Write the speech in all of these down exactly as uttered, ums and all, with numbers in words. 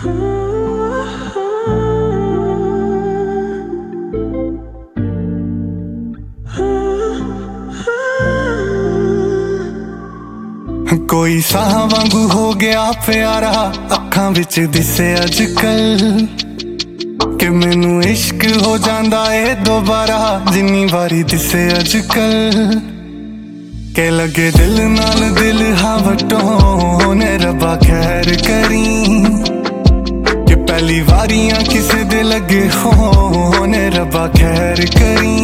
कोई साह वांगू हो गया प्यारा अखां विच दिसे अजकल कि मैनू इश्क हो जांदा ए दोबारा जिन्नी वारी दिसे अजकल के लगे दिल नाल दिल हा वटों ने रब्बा खैर करी कि पहली वारियां किसे दे लगे हो ने रब्बा खैर करी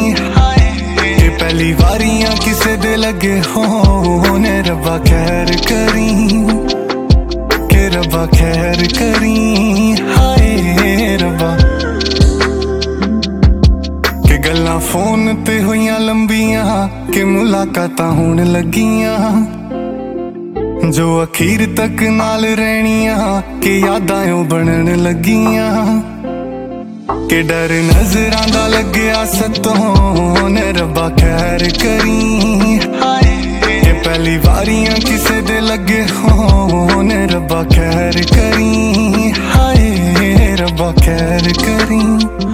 पहली वारियां किसे दे लगे हो ने रब्बा खैर करी के रब्बा खैर करी हाय रब्बा के गल्लां फोन ते होइयां लंबियां के मुलाकातां होण लगियां जो अखीर तक नाल रहनियां के यादां ओ बनन लगियां के डर नजरां दा लग्या सतों ने रब्बा खैर करी के पहली वारियां किसे दे लगे हो ने रब्बा खैर करी हाय रब्बा खैर करी।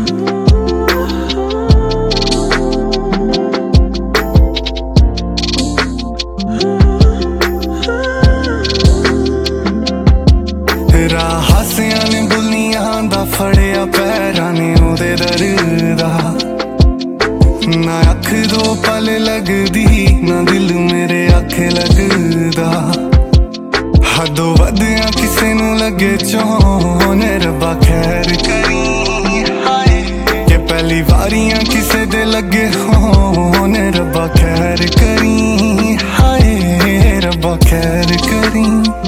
हासियां ने बुलियां दा फड़िया पैरां ने ओदे दरदा ना अख दो पल लगदी ना दिल मेरे आखे लगदा हदों वधिया किसे नू लगे चों ने रब्बा खैर करी के पहली वारियां किसे दे लगे हो ने रब्बा खैर करी हाय रब्बा खैर करी।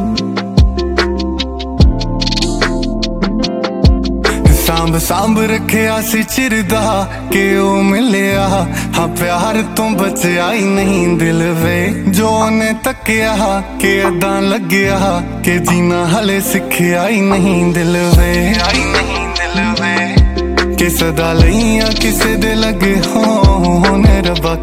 सांभ सांभ रखिया सी चिरदा के ओ मिलिया हाँ प्यार तो बचया ही नहीं दिल वे जो ने तकिया के अदा लग्या के जीना हले सिखिया ही नहीं दिल वे आई नहीं दिल वे के सदा लइया किसे दे लगे हो ने रब्बा